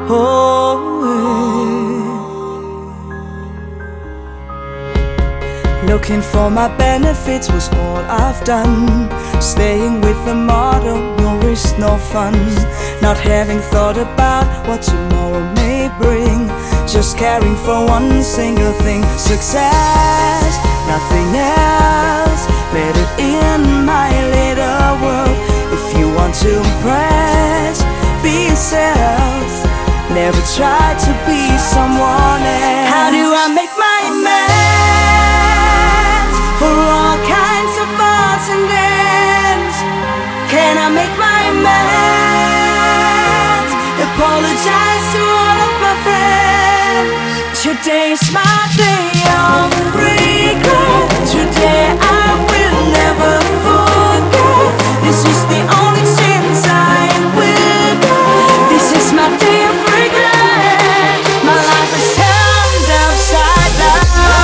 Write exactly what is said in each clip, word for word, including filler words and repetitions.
Oh, yeah. Looking for my benefits was all I've done. Staying with the motto, no risk, no fun. Not having thought about what tomorrow may bring. Just caring for one single thing, success, nothing else. Let it in my little world. If you want to impress, be yourself. Never try to be someone else. How do I make my amends for all kinds of faults and ends? Can I make my amends? Apologize to all of my friends. Today's my day of regret. Today I will never forget. This is the only chance I will get. This is my day of regret. My life is turned upside down.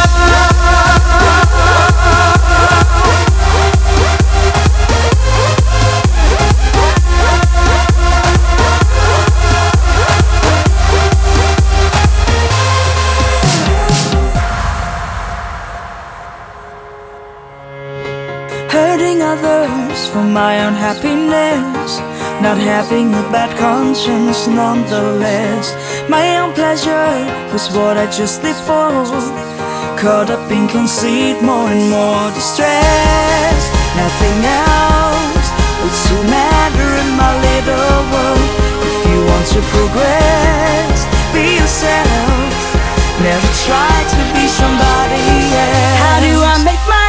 Hurting others for my unhappiness. Not having a bad conscience nonetheless. My own pleasure was what I just lived for. Caught up in conceit, more and more distress. Nothing else would so matter in my little world. If you want to progress, be yourself. Never try to be somebody else. How do I make my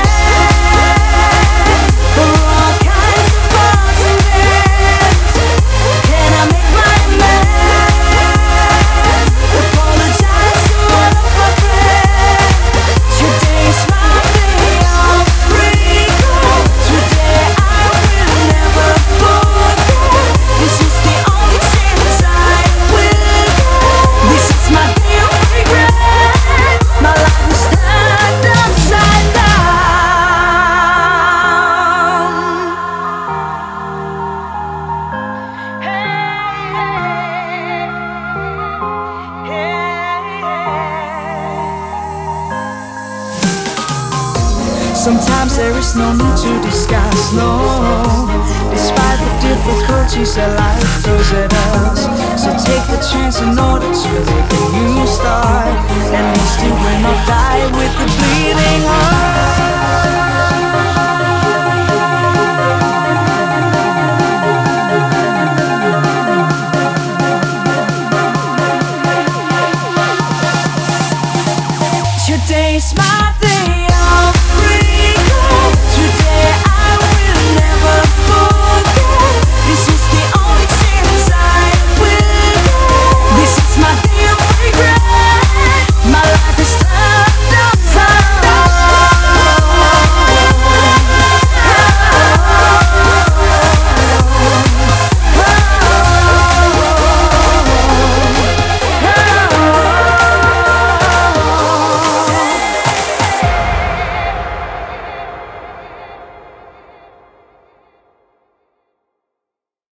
amends for all kinds of faults and ends? Can I make my amends? Apologize to all of my friends. Today's my day of regret. Today I will never forget. This is the only chance I will get. This is my day of regret. My life is turned upside down. Sometimes there is no need to discuss, no. Despite the difficulties that life throws at us, so take the chance in order to make a new start. At least you will not die with a bleeding heart. Today's my day.